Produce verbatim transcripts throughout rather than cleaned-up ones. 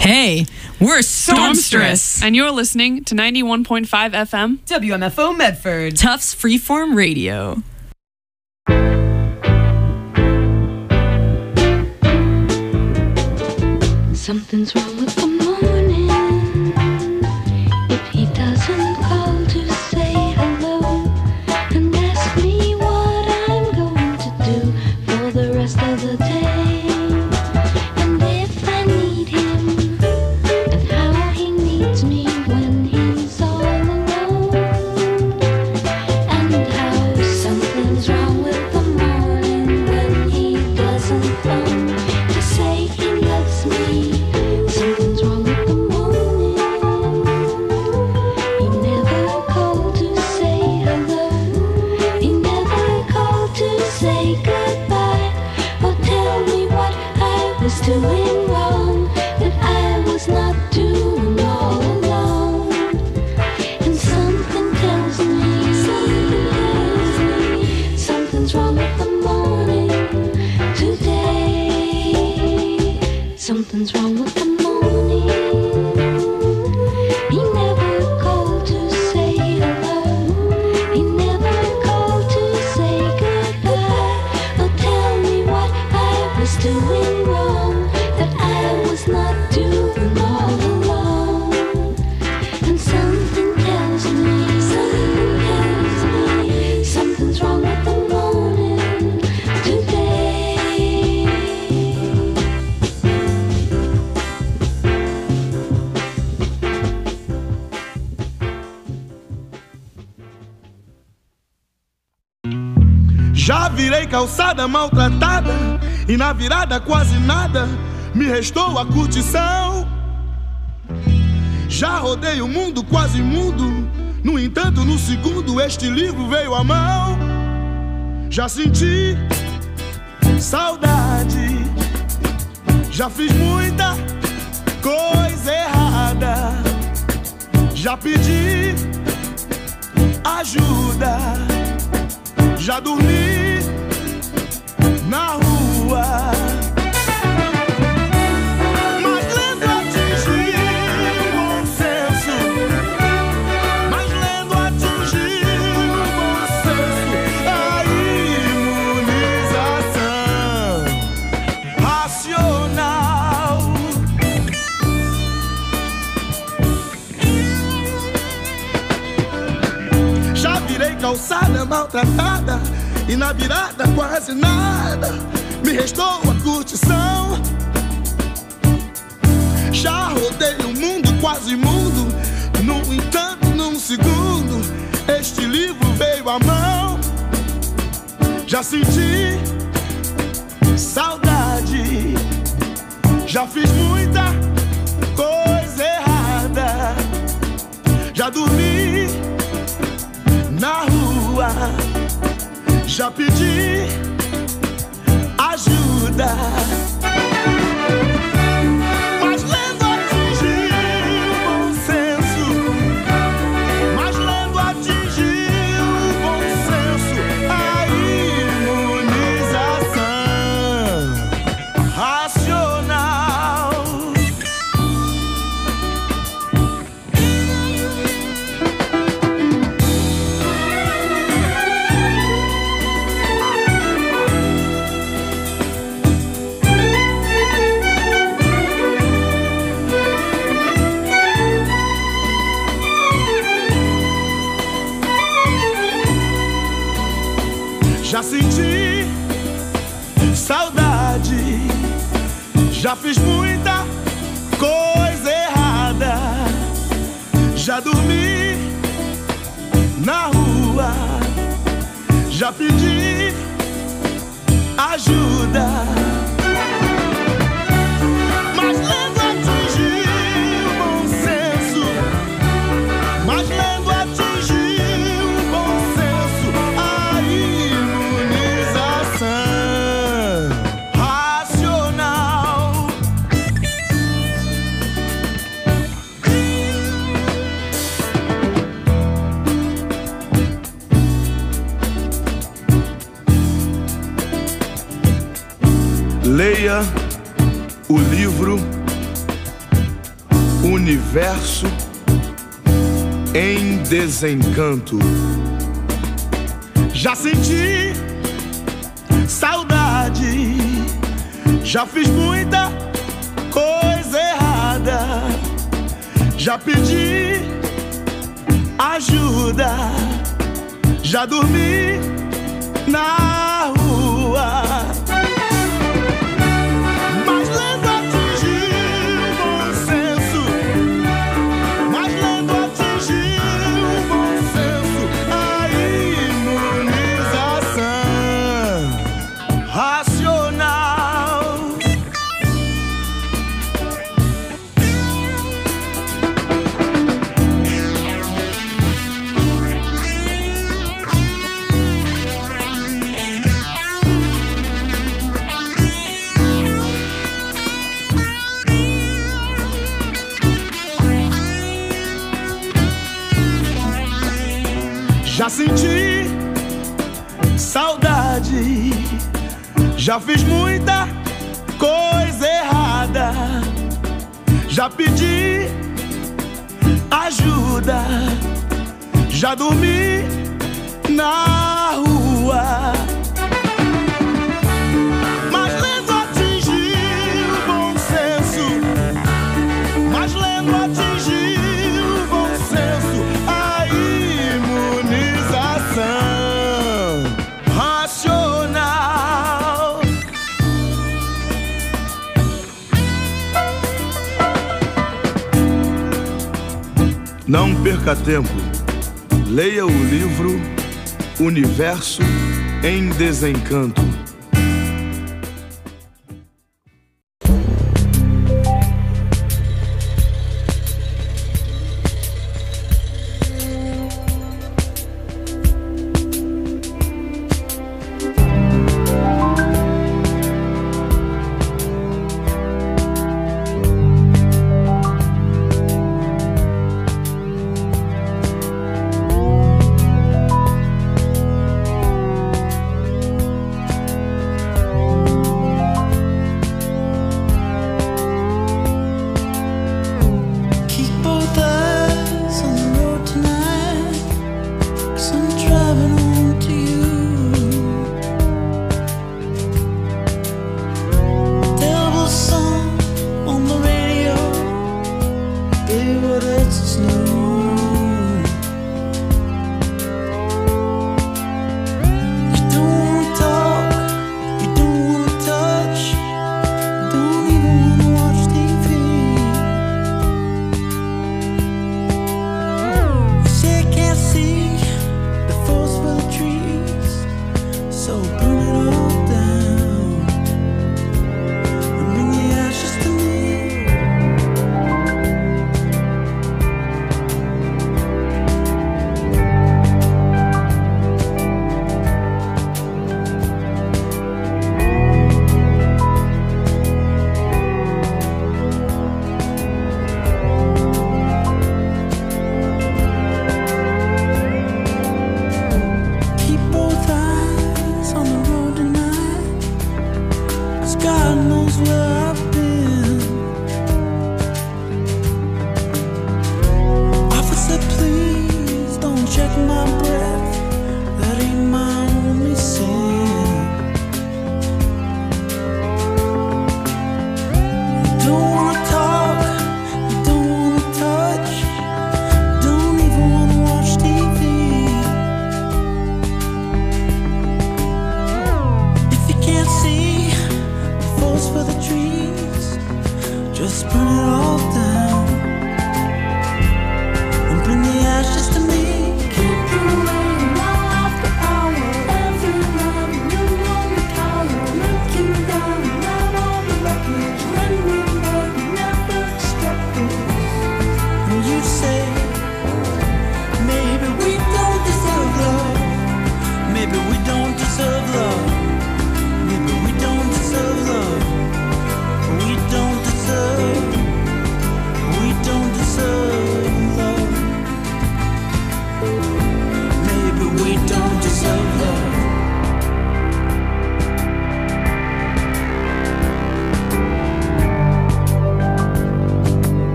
Hey, we're Stormstress. And you're listening to ninety-one point five F M W M F O Medford, Tufts Freeform Radio. Something's wrong with the morning. If he doesn't call to say hello and ask me what I'm going to do for the rest of the day, and if I need him and how he needs me when he's all alone, and how something's wrong with the morning when he doesn't phone to say he loves me. Something's wrong with the morning. He never called to say hello. He never called to say goodbye or tell me what I was doing wrong, that I was not doing all alone. And something tells me, something tells me, something's wrong with the morning today. Something's wrong with the morning. He never called to say hello. He never called to say goodbye or tell me what I was doing wrong, that I was not doing all alone. And something tells me, something tells me, something's wrong with the morning today. Já virei calçada maltratada e na virada quase nada me restou a curtição. Já rodei o mundo quase mudo, no entanto no segundo este livro veio à mão. Já senti saudade, já fiz muita coisa errada, já pedi ajuda, já dormi na rua, mas lendo atingi o bom senso, mas lendo atingi o bom senso, a imunização racional. Já virei calçada maltratada e na virada quase nada me restou a curtição. Já rodei o mundo quase mundo, no entanto num segundo este livro veio à mão. Já senti saudade, já fiz muita coisa errada, já dormi na rua, já pedi ajuda, mas lendo atingi o bom senso, mas lendo atingi o bom senso, a imunização racional. Já senti saudade, já fiz muita coisa errada, já dormi na rua, já pedi ajuda, mas lendo atingi o bom senso, mas lendo atingi o bom senso, a imunização racional. Leia o livro universo em desencanto. Já senti saudade, já fiz muita coisa errada, já pedi ajuda, já dormi na rua. Mas lendo atingiu o bom senso, mas lendo atingiu o bom senso, a imunização racional. Já senti saudade, já fiz muita coisa errada, já pedi ajuda, já dormi na rua. Mas lendo atingiu o bom senso, mas lendo atingiu o bom senso, a imunização racional. Não perca tempo, leia o livro Universo em Desencanto.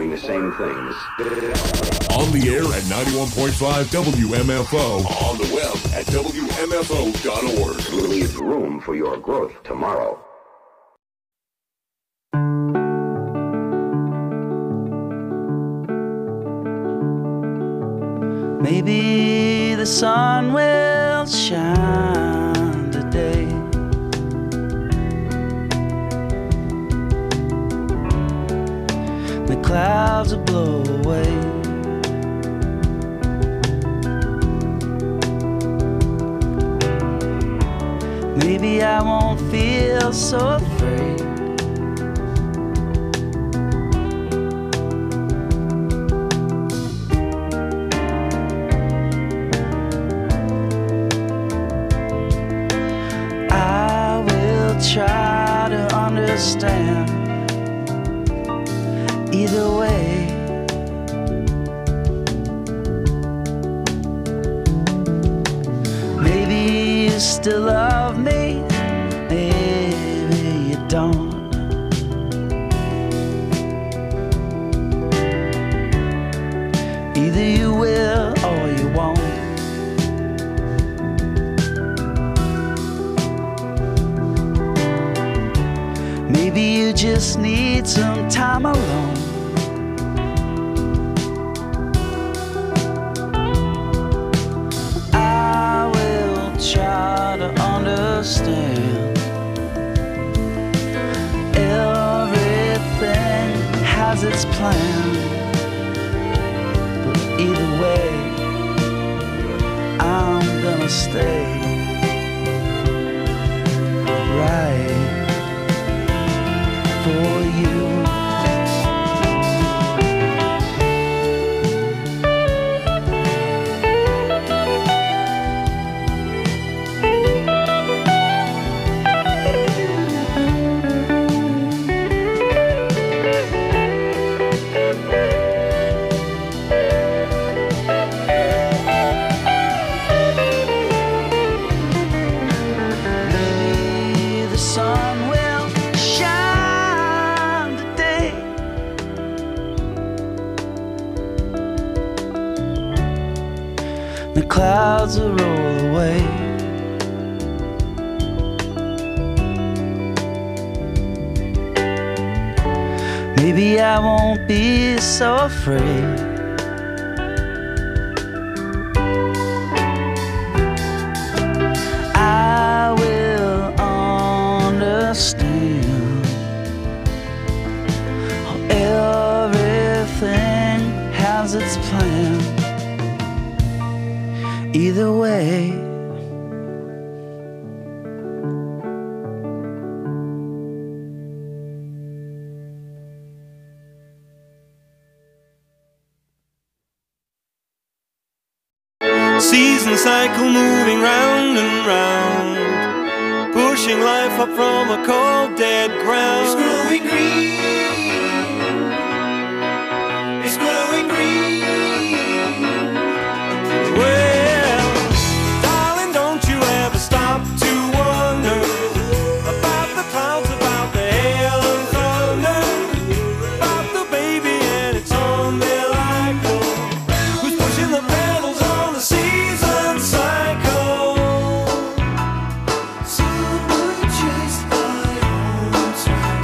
the same things. On the air at ninety-one point five W M F O. On the web at W M F O dot org. Leave room for your growth tomorrow. Maybe the sun will shine today. The clouds will blow away. Maybe I won't feel so afraid. Try to understand. Either way, maybe you still love me, maybe you don't. Either you will or you won't. Maybe you just need some time alone. I will try to understand. Everything has its plan, but either way, I'm gonna stay right for you. Maybe the sun will shine today. The clouds will roll away. Maybe I won't be so afraid. I will understand how everything has its plan. Either way, Season cycle moving round and round, pushing life up from a cold dead ground. It's growing green. It's growing green. Well, darling, don't you ever stop to wonder about the clouds, about the hail and thunder, about the baby and its umbilical, who's pushing the pedals on the season cycle. Summer chased by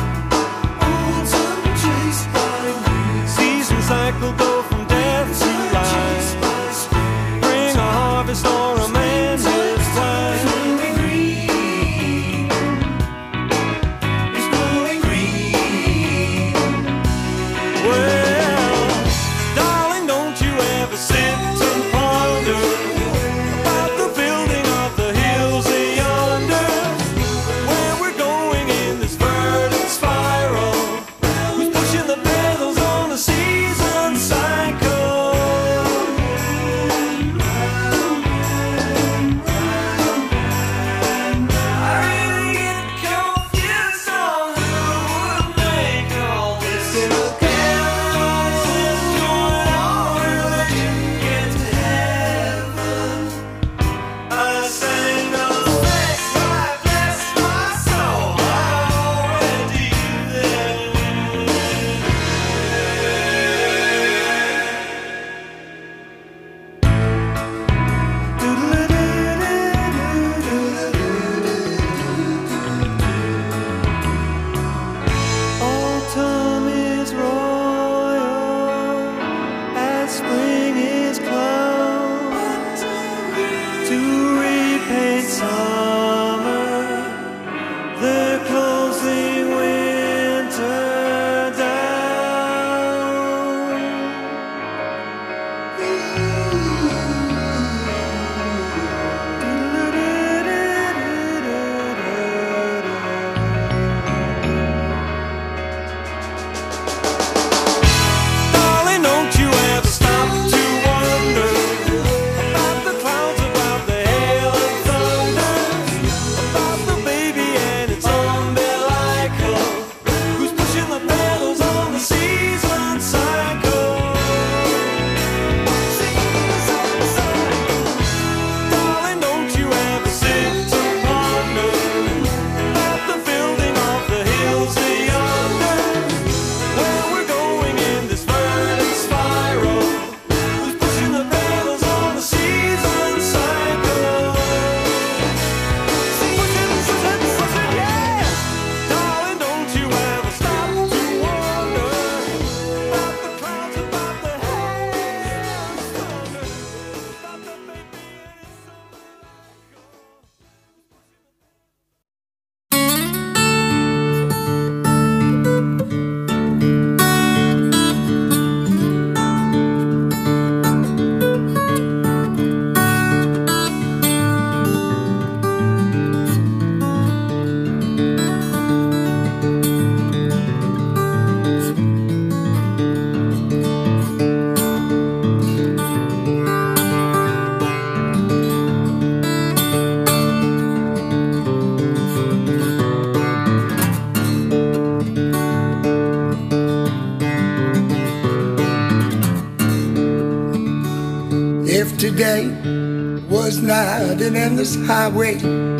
If today was not an endless highway,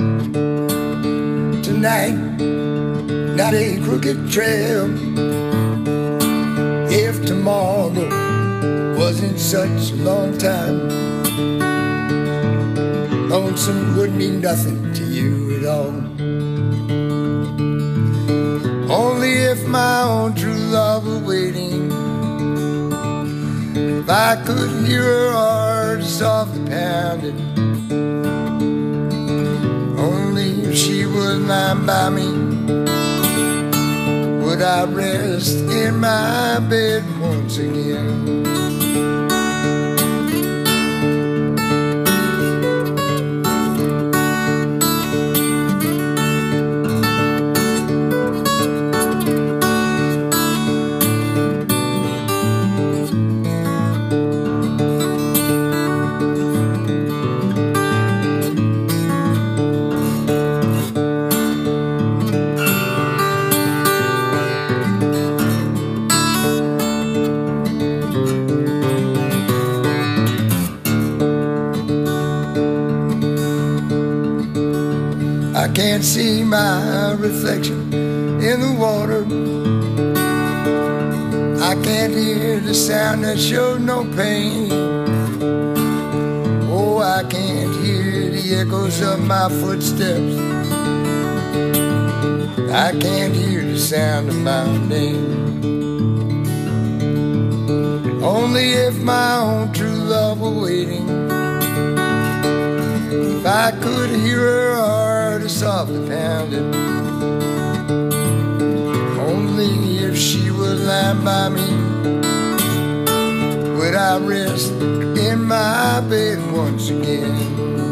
tonight not a crooked trail. If tomorrow wasn't such a long time, lonesome would mean nothing to you at all. Only if my own true love were waiting, if I could hear her heart softly pounding, only if she was lying by me, would I rest in my bed once again. I can't see my reflection in the water. I can't hear the sound that shows no pain. Oh, I can't hear the echoes of my footsteps. I can't hear the sound of my name. Only if my own true love were waiting, if I could hear her heart softly pounding, only if she was lying by me, would I rest in my bed once again.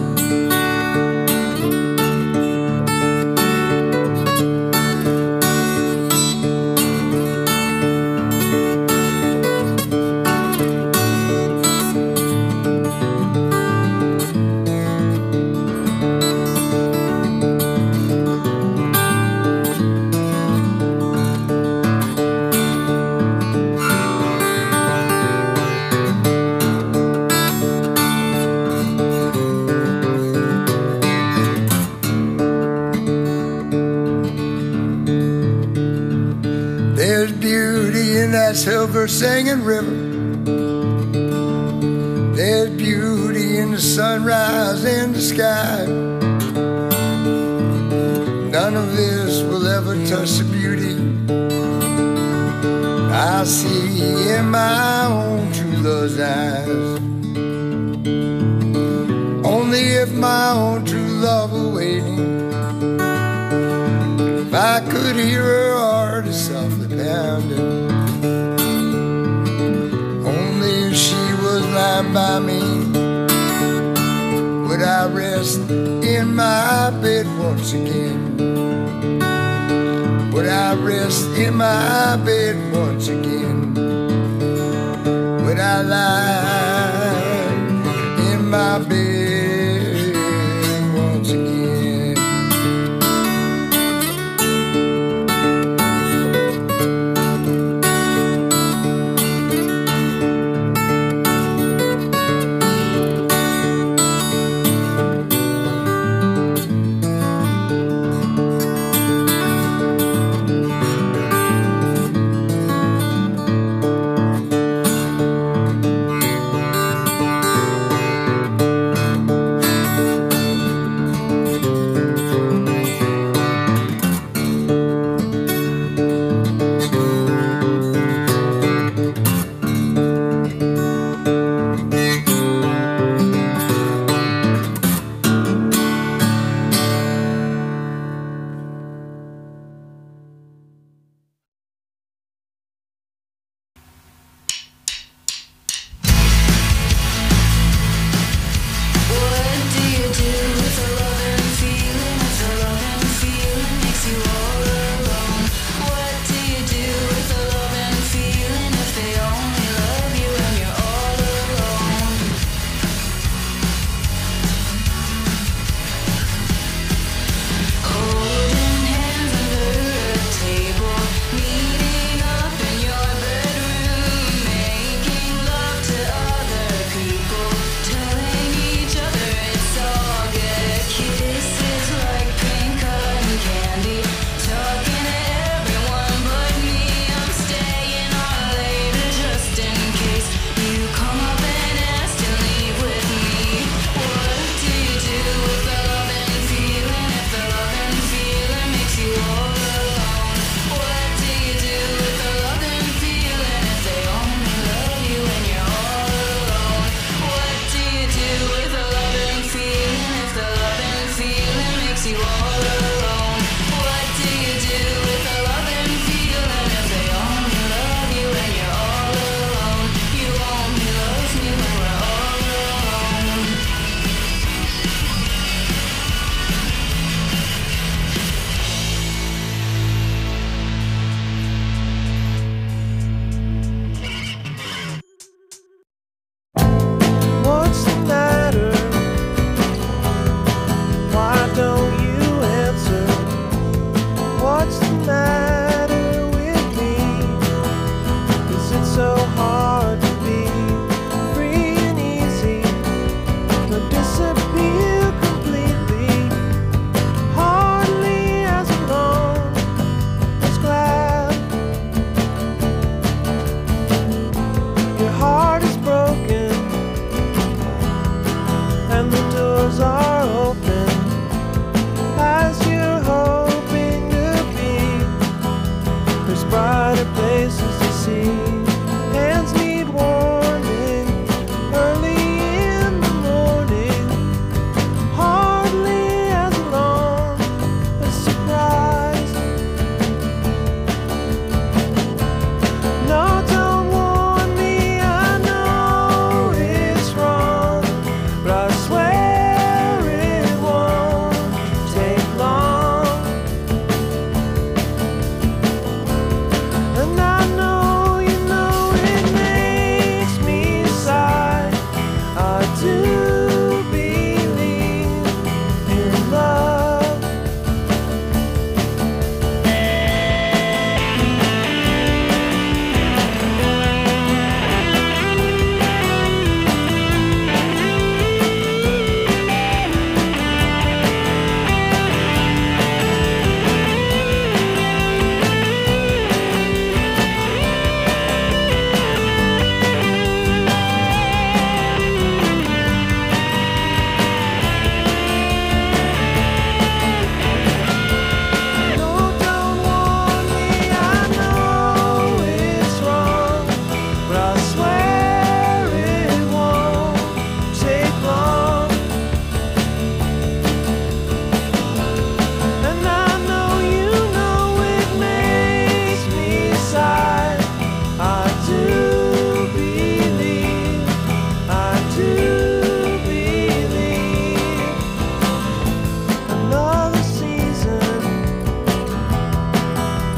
There's beauty in that silver singing river. There's beauty in the sunrise in the sky. None of this will ever touch the beauty I see in my own true love's eyes. Only if my own true love were waiting, if I could hear her heart softly pounding, only if she was lying by me, would I rest in my bed once again. Would I rest in my bed once again? Would I lie in my bed once again?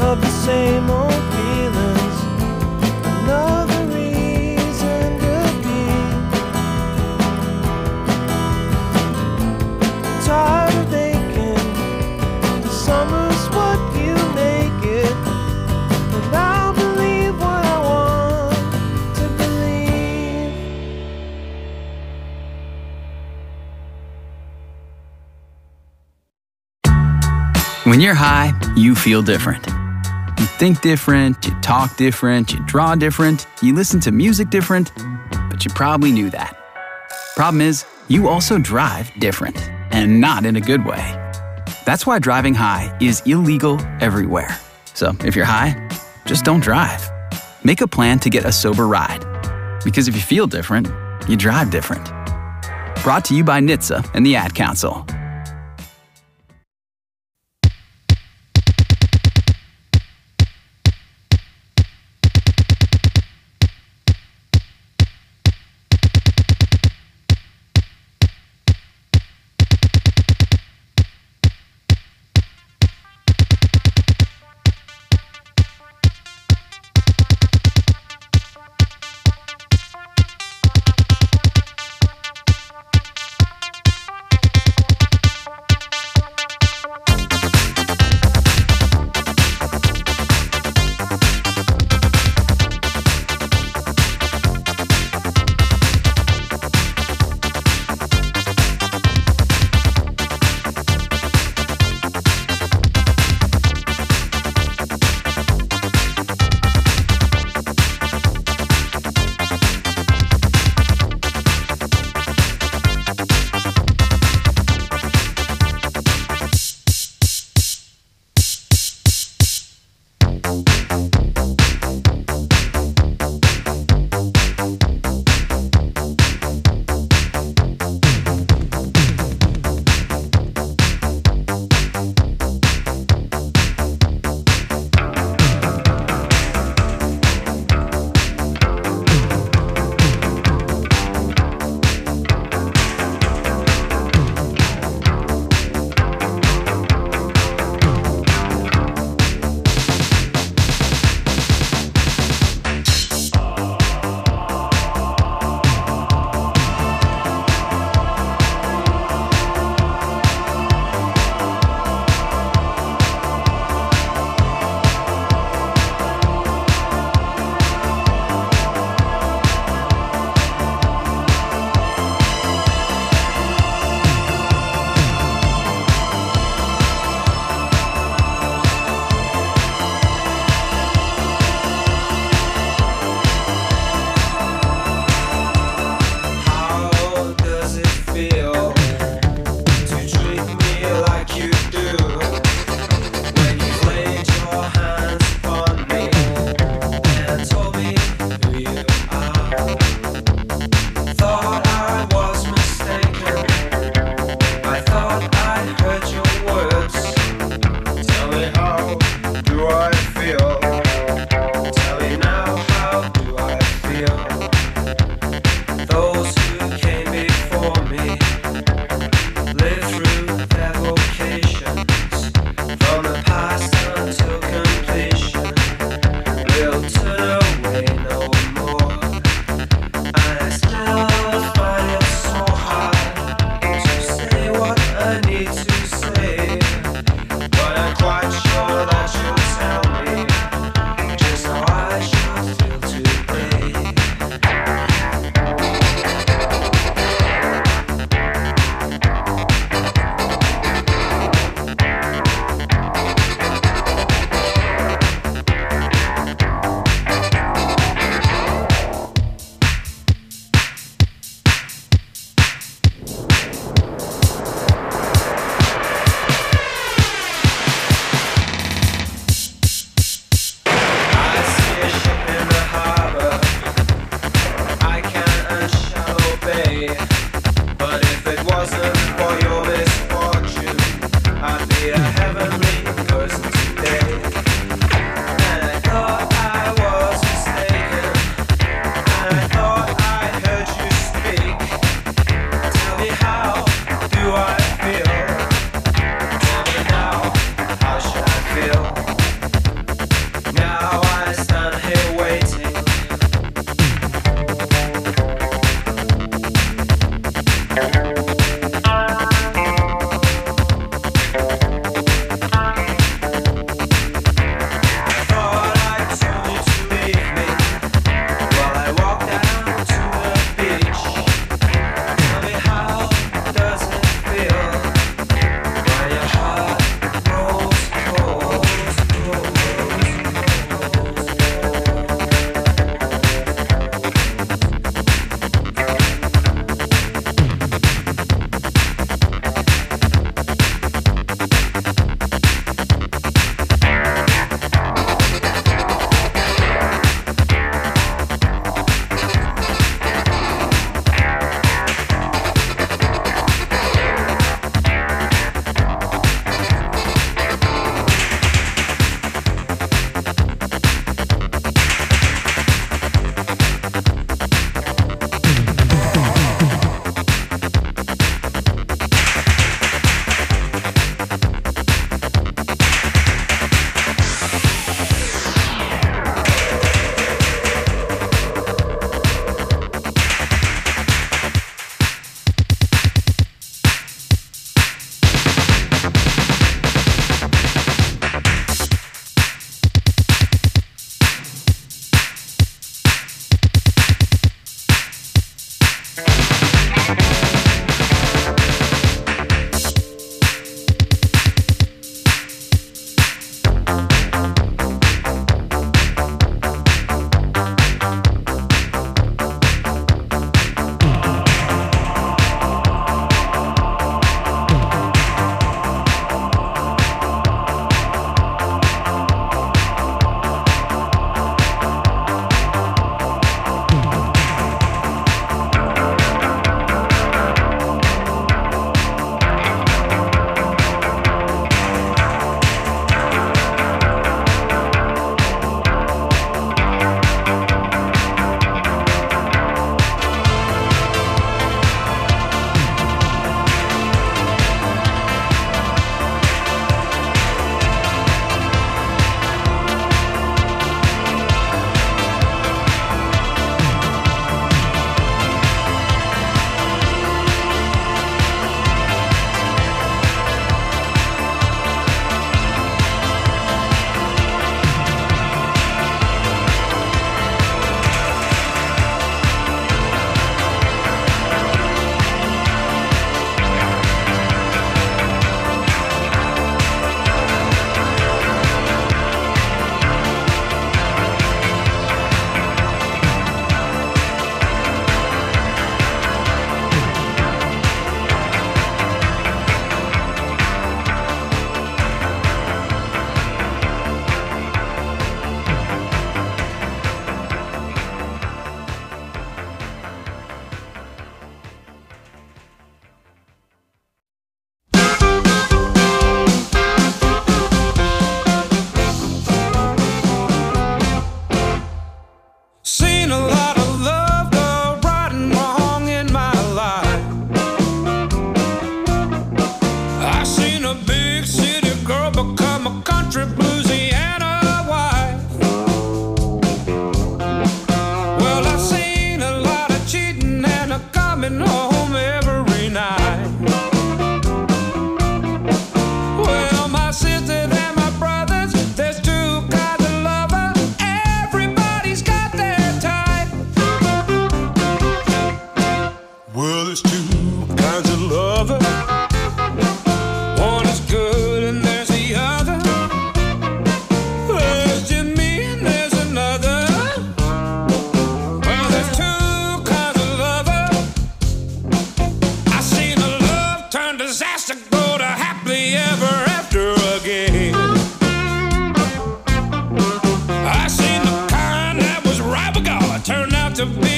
of the same old feelings. Another reason to be tired of aching. The summer's what you make it, and I'll believe what I want to believe. When you're high, you feel different. You think different, you talk different, you draw different, you listen to music different, but you probably knew that. Problem is, you also drive different, and not in a good way. That's why driving high is illegal everywhere. So if you're high, just don't drive. Make a plan to get a sober ride. Because if you feel different, you drive different. Brought to you by N H T S A and the Ad Council.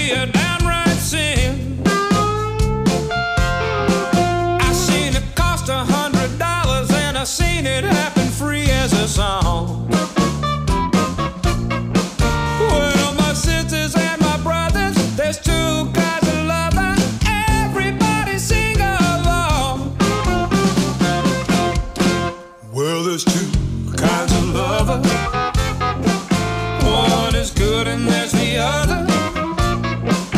be a downright sin. I seen it cost a hundred dollars and I seen it happen free as a song. Well, my sisters and my brothers, there's two kinds of lover. Everybody sing along. Well, there's two kinds of lover. One is good and there's the other.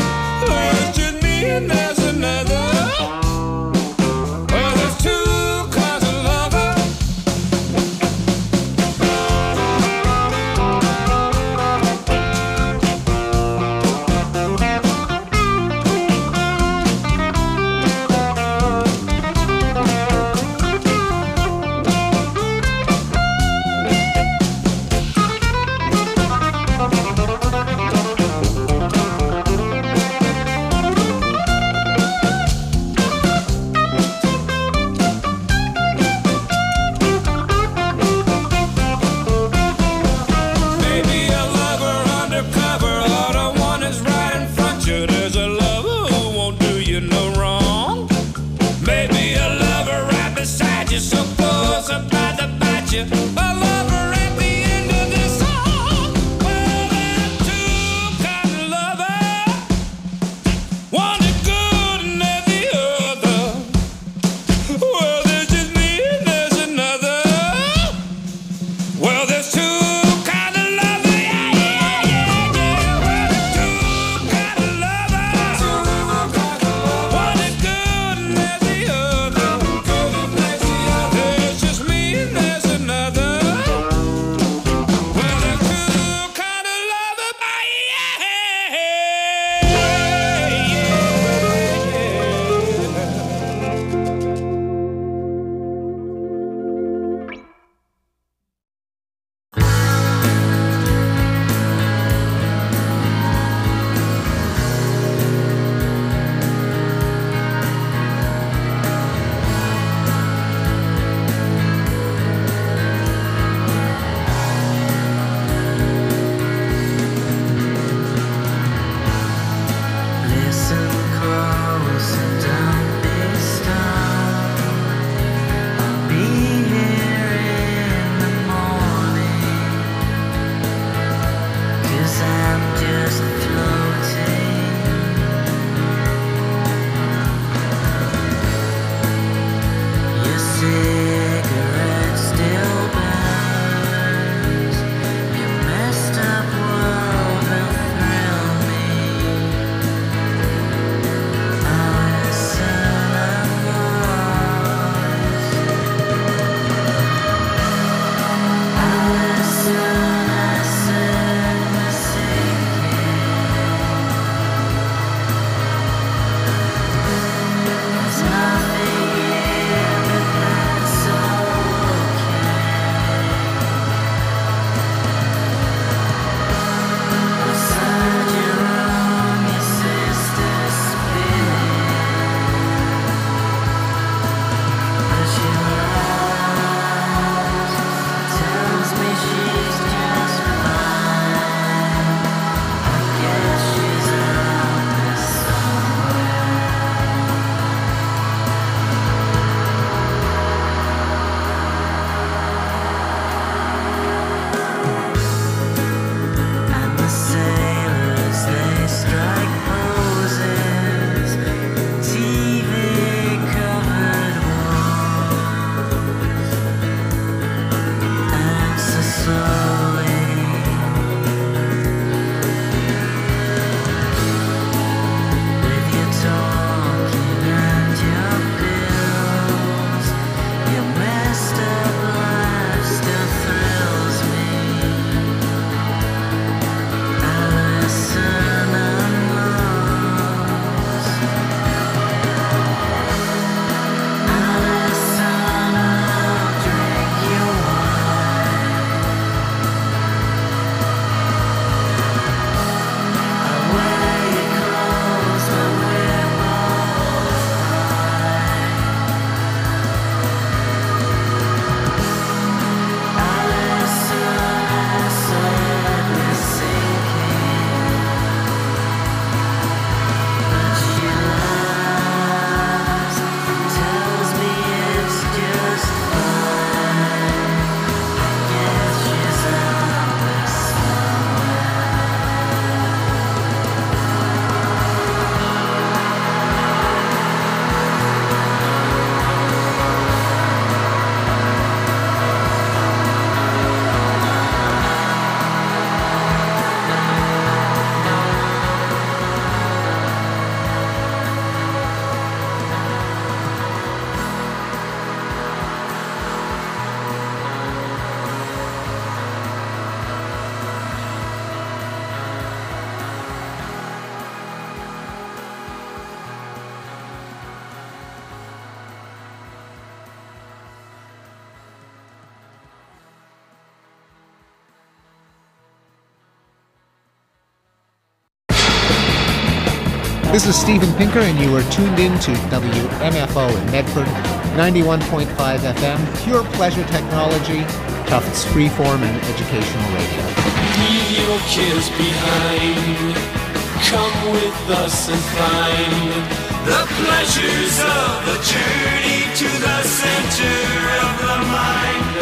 This is Steven Pinker, and you are tuned in to W M F O in Medford, ninety-one point five F M, pure pleasure technology, Tufts freeform and educational radio. Leave your cares behind. Come with us and find the pleasures of the journey to the center of the mind.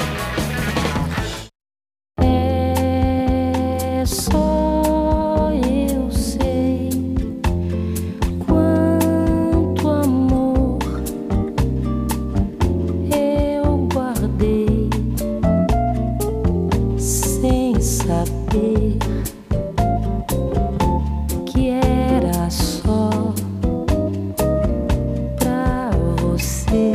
É só eu sei quanto amor eu guardei sem saber que era só pra você.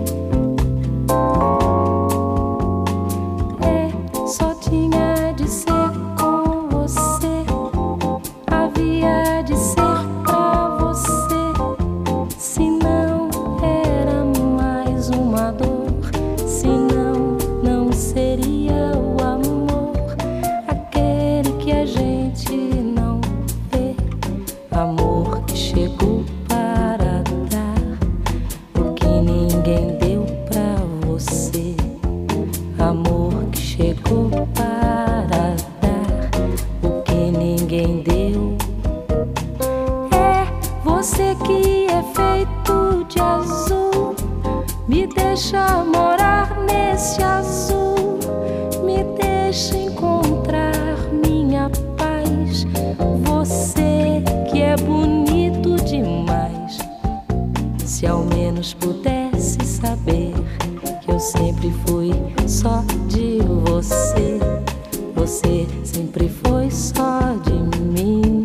É, só tinha de ser com você, havia de ser pra você, senão era mais uma dor, senão não seria o amor, aquele que a gente não vê, amor que chegou para dar o que ninguém deu pra você, amor que chegou para dar o que ninguém deu. É você que é feito de azul, me deixa morar nesse azul, me deixa encontrar minha paz. Você que é bonito demais, se ao menos pudesse saber que eu sempre fui só de você, você sempre foi só de mim.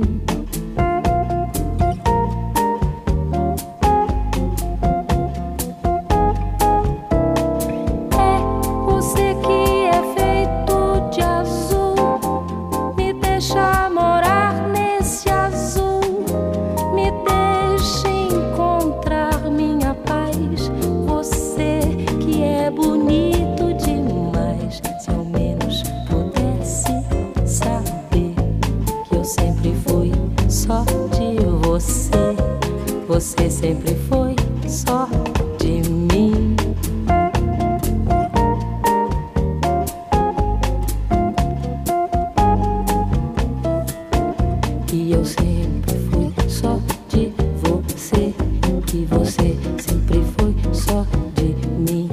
É você que é feito de azul, me deixa morar nesse azul, me deixa encontrar minha paz. Você que é bonito demais, se ao menos pudesse saber que eu sempre fui só de você, você sempre foi só de mim. E eu sempre fui só de você, e você sempre foi só de mim.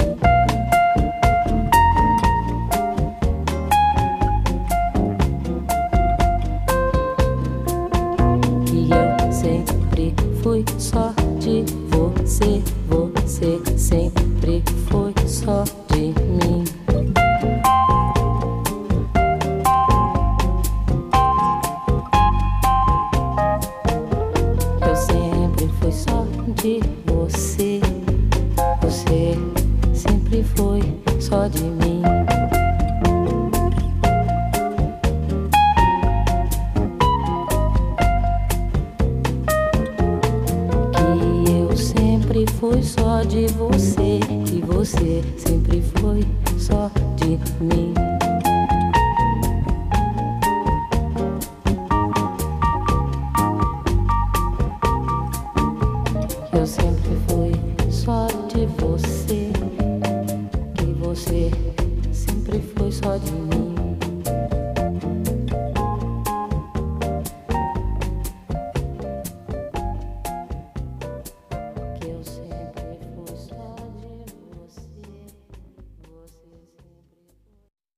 E eu sempre fui só de você, você sempre foi só de mim. Eu sempre fui só de você, você sempre foi só de mim. Que eu sempre fui só de você, e você sempre foi só de mim. Eu sempre fui só de você, que você sempre foi só de mim. Que eu sempre fui só de você, você sempre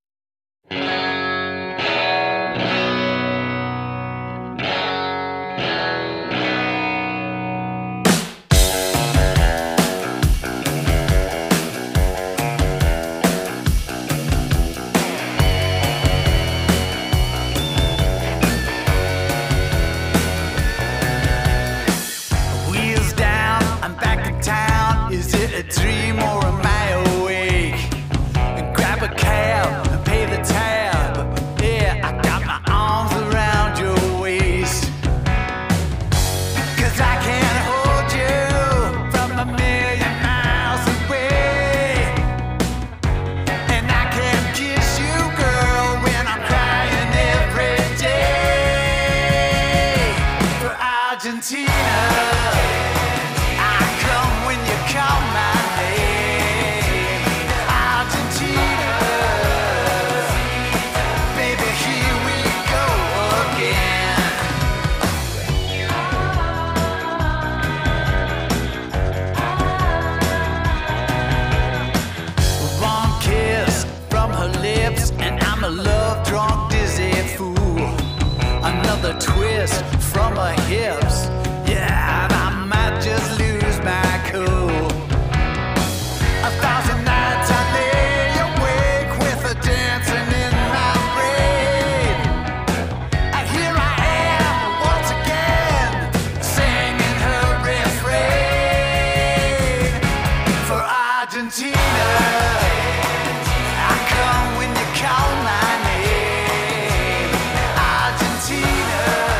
twist from her hips. Yeah, and I might just lose my cool. A thousand nights I lay awake with her dancing in my brain. And here I am once again, singing her refrain. For Argentina, I come when you call my name. Argentina,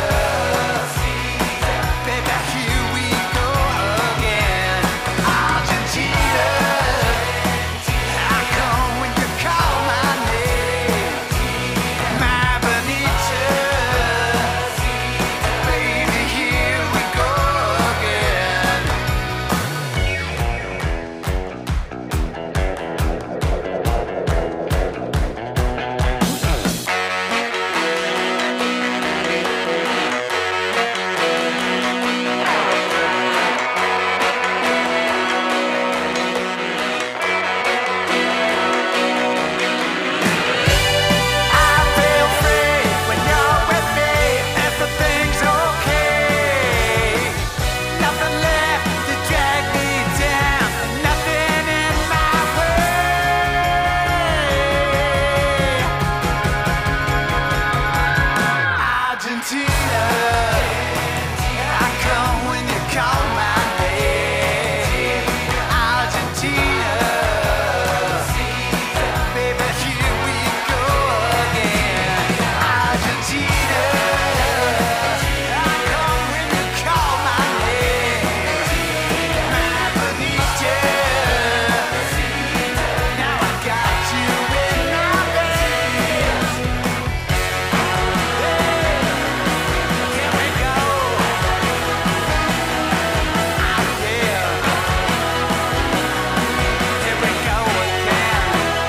baby, here we go again. Argentina, I come when you call my name. My Benita, baby, here we go again. I feel free when you're with me. Everything's okay. Nothing left to drag me down. Nothing in my way. Argentina, I come when you call my name. Argentina, baby, here we go again. Argentina, I come when you call my name. My Benita, now I got you in my veins. Here we go. Oh yeah. Here we go again.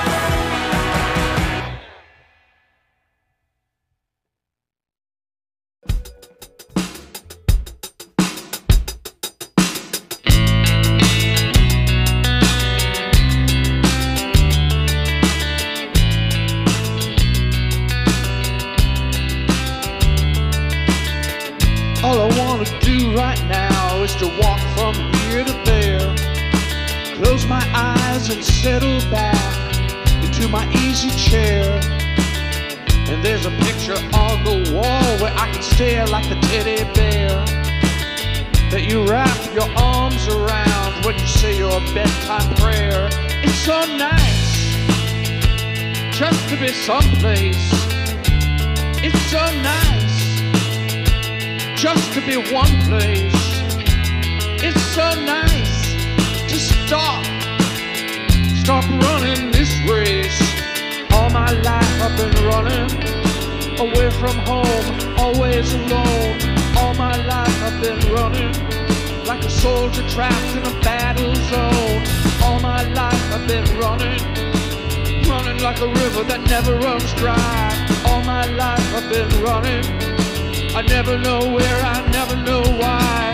All I wanna do right now is to walk from here to there. Close my eyes and settle back into my easy chair. And there's a picture on the wall where I can stare like a teddy bear that you wrap your arms around when you say your bedtime prayer. It's so nice just to be someplace. It's so nice just to be one place. It's so nice to stop, stop running this race. All my life I've been running away from home, always alone. All my life I've been running like a soldier trapped in a battle zone. All my life I've been running, running like a river that never runs dry. All my life I've been running, I never know where, I never know why.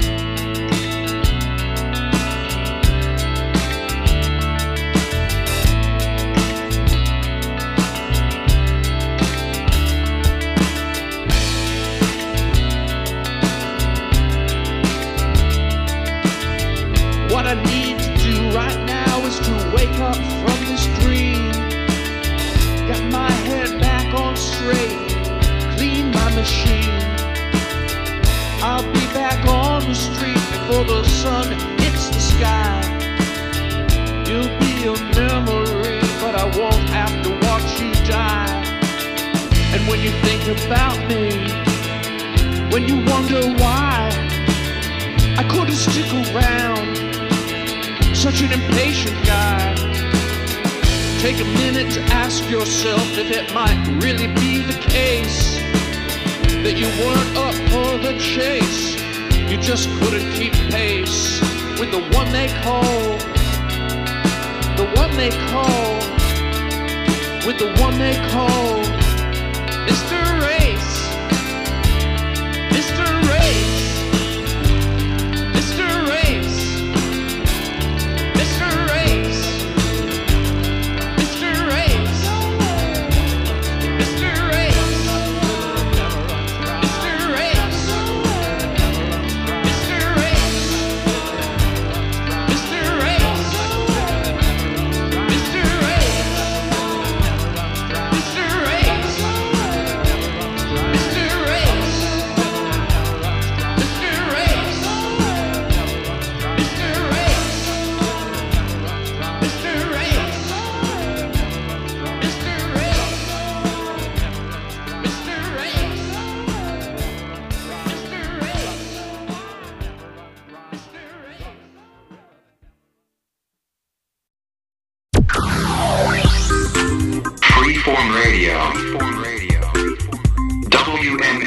What I need to do right now is to wake up from this dream. Get my head back on straight, clean my machine. I'll be back on the street before the sun hits the sky. You'll be a memory, but I won't have to watch you die. And when you think about me, when you wonder why I couldn't stick around, such an impatient guy, take a minute to ask yourself if it might really be the case that you weren't up for the chase. You just couldn't keep pace with the one they call, the one they call, with the one they call Mister Race, Mister Race, Mister Race, Mister Race, Mister Race, Mister Race, Mister Race. Freeform Radio. W M